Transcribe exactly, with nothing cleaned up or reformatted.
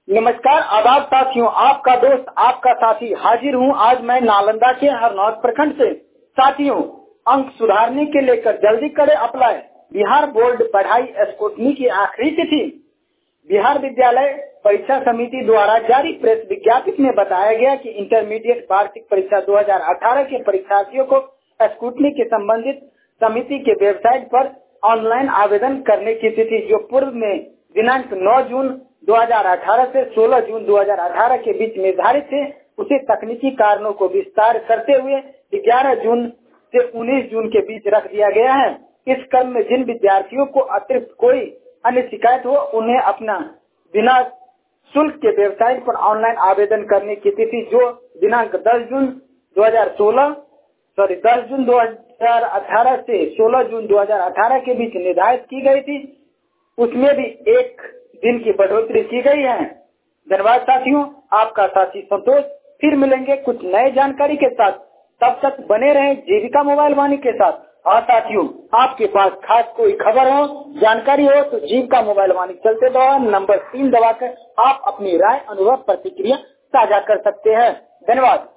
नमस्कार, आदाब साथियों, आपका दोस्त आपका साथी हाजिर हूँ आज मैं नालंदा के हरनौत प्रखंड से। साथियों, अंक सुधारने के लेकर जल्दी करें अप्लाई। बिहार बोर्ड पढ़ाई स्कूटनी की आखिरी तिथि। बिहार विद्यालय परीक्षा समिति द्वारा जारी प्रेस विज्ञप्ति में बताया गया कि इंटरमीडिएट वार्षिक परीक्षा दो हज़ार अठारह के परीक्षार्थियों को स्कूटनी के संबंधित समिति के वेबसाइट पर ऑनलाइन आवेदन करने की तिथि जो पूर्व में दिनांक नौ जून दो हज़ार अठारह से सोलह जून दो हज़ार अठारह के बीच निर्धारित थे, उसे तकनीकी कारणों को विस्तार करते हुए ग्यारह जून से उन्नीस जून के बीच रख दिया गया है। इस क्रम में जिन विद्यार्थियों को अतिरिक्त कोई अन्य शिकायत हो, उन्हें अपना बिना शुल्क के वेबसाइट पर ऑनलाइन आवेदन करने की तिथि जो दिनांक दस जून दो हज़ार सोलह सॉरी दस जून दो हज़ार अठारह से सोलह जून दो हज़ार अठारह के बीच निर्धारित की गई थी, उसमें भी एक दिन की बढ़ोतरी की गई है। धन्यवाद साथियों, आपका साथी संतोष। फिर मिलेंगे कुछ नए जानकारी के साथ, तब तक बने रहें जीविका मोबाइल वाणी के साथ। और साथियों, आपके पास खास कोई खबर हो, जानकारी हो तो जीविका मोबाइल वाणी चलते दवा नंबर तीन दबाकर आप अपनी राय, अनुभव, प्रतिक्रिया साझा कर सकते हैं। धन्यवाद।